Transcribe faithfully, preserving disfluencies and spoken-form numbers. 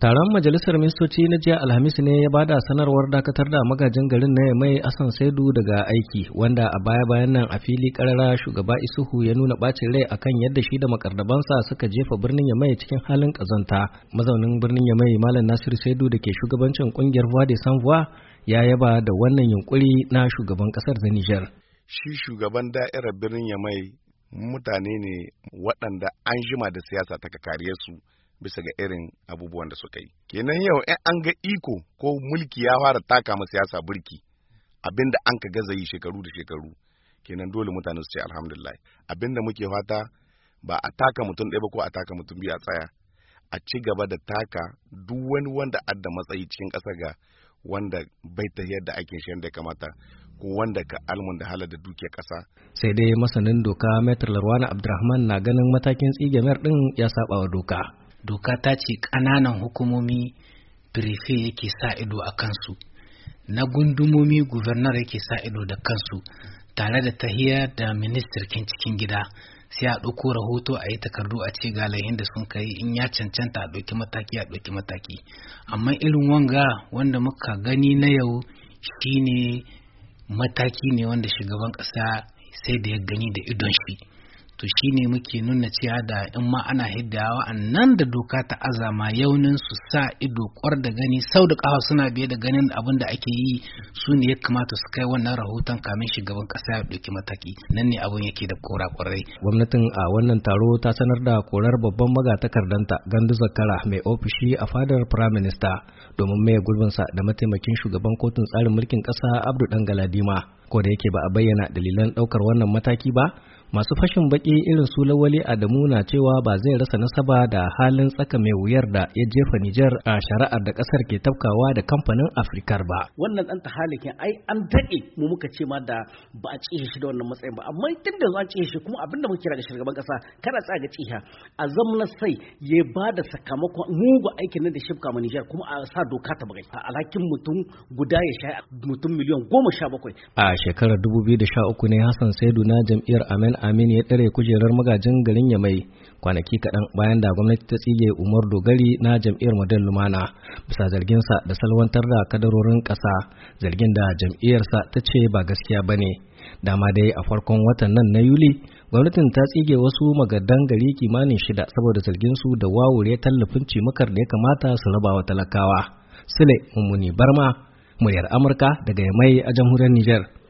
Taron majalisar ministoci na jiya Alhamis ne ya bada sanarwar dakatar da magajin garin na Yamai Hassan Saidu daga aiki, wanda a baya-bayan nan a fili karara shugaba Isuhu ya nuna bacin rai akan yadda shi da makardabansa suka jefa birnin Yamai cikin halin kazanta. Mazaunin birnin Yamai Malam Nasiru Saidu da ke shugabancin kungiyar Voix des Sans Voix ya yaba da wannan yunkuri na shugaban kasar da Niger. Shi shugaban da'irar birnin Yamai mutane ne waɗanda an jima da siyasa ta kariye su bisa ga irin abubuwan da suka yi. Kenan yau in an ga iko ko mulki ya fara taka ma siyasa burki, abinda an ka gaza yi shekaru da shekaru, kenan dole mutane su ce alhamdulillah. Abinda muke fata ba a taka mutum ɗaya ba ko a taka mutum biyu a tsaya, a ci gaba da taka duk wani wanda adda matsayi cikin ƙasa ga wanda bai ta yadda ake shi yadda kamata ko wanda ka almun da halar da dukiyar ƙasa. Sai dai masanin doka Maitre Larwana Abdurrahman na ganin matakin tsige mayar ɗin ya saba wa doka. Doka ta ce ƙananan hukumomi prefe yake sa ido a kansu, na gundumomi gubernar yake sa ido da kansu, tare da tahiyar da ministirkin cikin gida sai a ɗauko rahoto a yi takardu a ce ga laihin da sun kai, in ya cancanta a ɗauki mataki a ɗauki mataki. Amma irin wanga wanda muka gani na yau shine mataki ne wanda shugaban ƙasa sai da ya gani da idon shi. To shi ne muke nuna cewa da in ma ana hiddawa nan da doka ta azama yaunin su sa ido kwar da gani sau da ƙafa suna biye da ganin abin da ake yi, su ne ya kamata su kai wannan rahoton kamin shugaban ƙasa ya ɗauki mataki. Nan ne abin yake da kora kwarai. Gwamnatin a wannan taro ta sanar da korar babban magatakardanta Gandu Zakara mai ofishi a fadar Prime Minister domin maye gurbinsa da mataimakin shugaban kotun tsarin mulkin ƙasa Abdu Dan Galadima. Ko da yake ba a bayyana dalilan ɗaukar wannan mataki ba, masu fashin baki irin su Lawali Adamu na cewa ba zai rasa nasaba da halin tsaka mai wuyar da ya jefa Nijar a shari'ar da kasar ke tafkawa da kamfanin Afrikar ba. Wannan ɗan tahalikin ai an daɗe mu muka ce ma da ba a cishe shi da wannan matsayin ba, amma tun da an cishe shi kuma abin da muke kira ga shugaban ƙasa kada tsaya ga cisha a zamna sai ya ba da sakamakon mugu aikin nan da shifka ma Nijar kuma a sa doka ta bugai. Alhakin mutum guda ya sha mutum miliyan goma sha bakwai. A shekarar dubu biyu da sha uku ne Hassan Saidu na jam'iyyar Amen Amin ya tsare kujerar magajin garin Yamai kwanaki kaɗan bayan da gwamnati ta tsige Umar Dogari na jam'iyyar Model Lumana bisa zarginsa da salwantar da kadarorin ƙasa, zargin da jam'iyyarsa ta ce ba gaskiya ba ne. Dama dai a farkon watan nan na Yuli, gwamnatin ta tsige wasu magadan gari kimanin shida saboda zarginsu da wawure tallafin cimakar da ya kamata su raba wa talakawa. Sule Mummuni Barma, muryar Amurka daga Yamai a jamhuriyar Nijar.